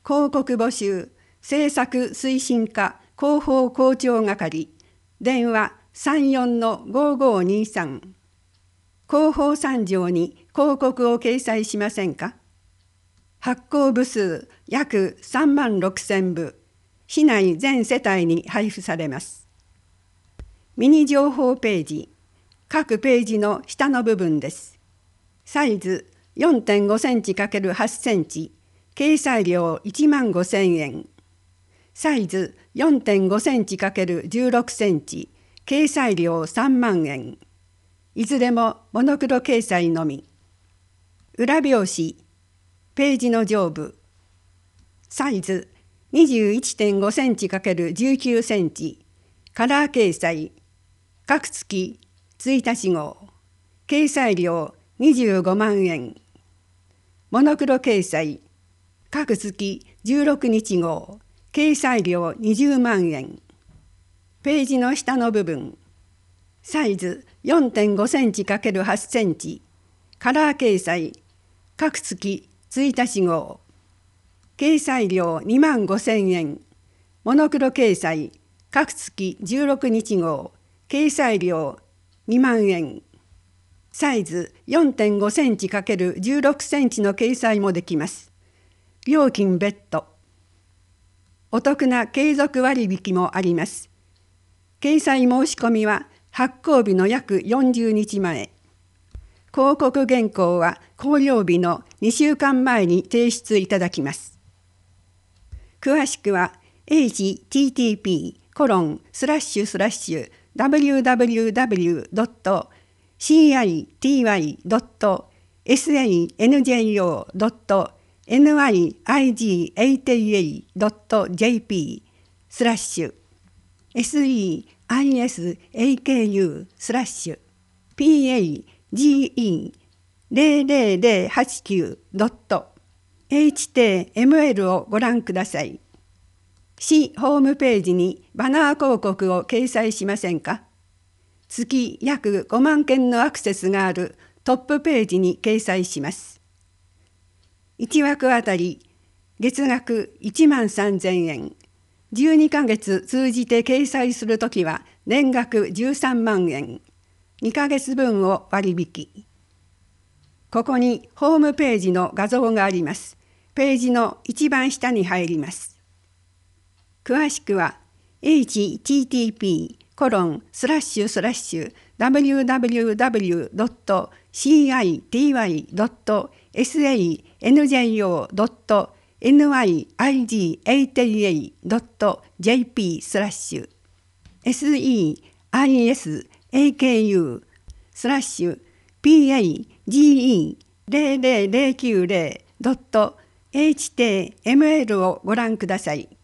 広告募集政策推進課広報広聴係電話34-5523広報3条に広告を掲載しませんか？発行部数約36,000部、市内全世帯に配布されます。ミニ情報ページ、各ページの下の部分です。サイズ 4.5 センチ ×8 センチ、掲載料15,000円。サイズ 4.5 センチ ×16 センチ、掲載料3万円。いずれもモノクロ掲載のみ。裏表紙、ページの上部。サイズ 21.5 センチ ×19 センチ、カラー掲載。各月1日号。掲載料25万円。モノクロ掲載。各月16日号。掲載料20万円。ページの下の部分。サイズ 4.5 センチ ×8 センチ。カラー掲載。各月1日号。掲載料25,000円。モノクロ掲載。各月16日号。掲載料2万円。サイズ 4.5 センチ ×16 センチの掲載もできます。料金別途。お得な継続割引もあります。掲載申し込みは発行日の約40日前。広告原稿は公表日の2週間前に提出いただきます。詳しくは http://www.sietae.jp/PAGE-8089.html をご覧ください。市ホームページにバナー広告を掲載しませんか？月約5万件のアクセスがあるトップページに掲載します。1枠あたり月額13,000円。12ヶ月通じて掲載するときは年額13万円。2ヶ月分を割引。ここにホームページの画像があります。ページの一番下に入ります。詳しくは http://www.sietae.jp/sieisaku/page0009.html をご覧ください。